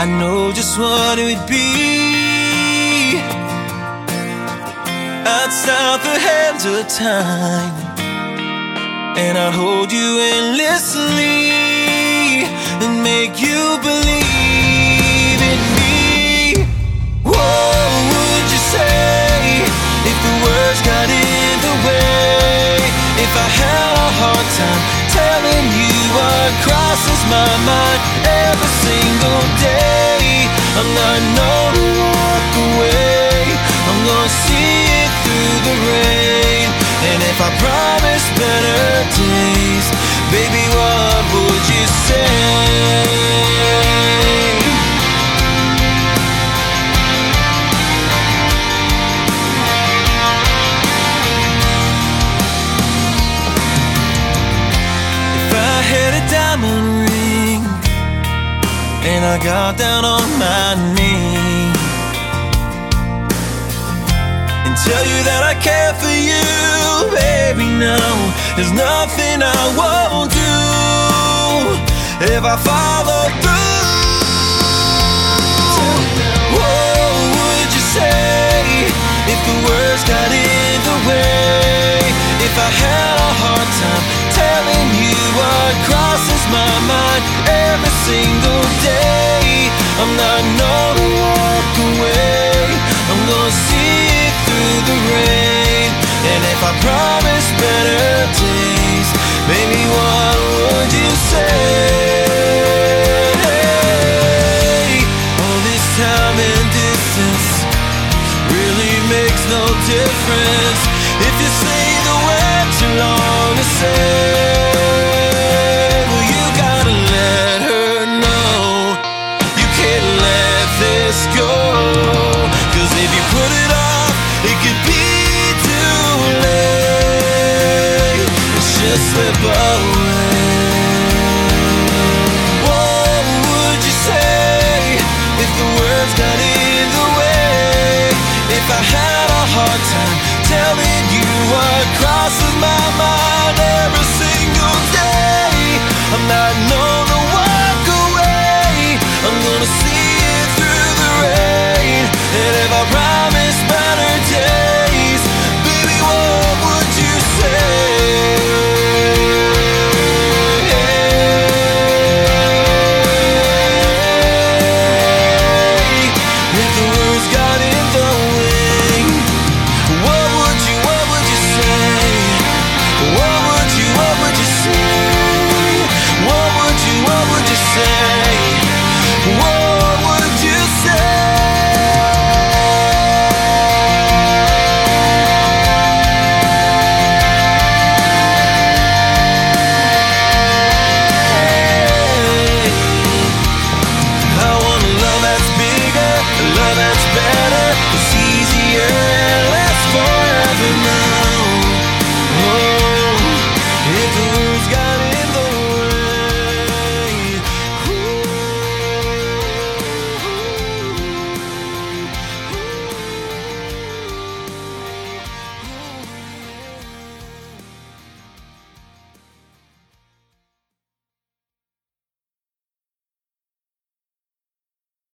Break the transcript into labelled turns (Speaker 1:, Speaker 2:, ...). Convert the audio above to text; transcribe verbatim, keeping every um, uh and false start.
Speaker 1: I know just what it would be. I'd stop the hands of time, and I'd hold you endlessly and make you believe in me. What would you say if the words got in the way? If I had a hard time telling you what crosses my mind every single day? I'm not known to walk away, I'm gonna see it through the rain. And if I promise better days, baby, what would you say? Diamond ring, and I got down on my knee and tell you that I care for you, baby. No, there's nothing I won't do if I follow through. What would you say if the words got in the way? If I had a hard time telling you what crosses my mind every single day? I'm not known to walk away, I'm gonna see it through the rain. And if I promise better days, baby, what would you say? All this time and distance really makes no difference if you say the word too long to say. Well, you gotta let her know you can't let this go, 'cause if you put it off, it could be too late. Just slip away. What would you say if the words got in the way? If I had a hard time telling you what crosses my mind every single day? I'm not known to walk away, I'm gonna see it through the rain. And if I promise better days, baby, what would you say? If the words got in the way, what would you, what would you say? What would you, what would you say? What would you, what would you say? What would you say? I want a love that's bigger, a love that's better.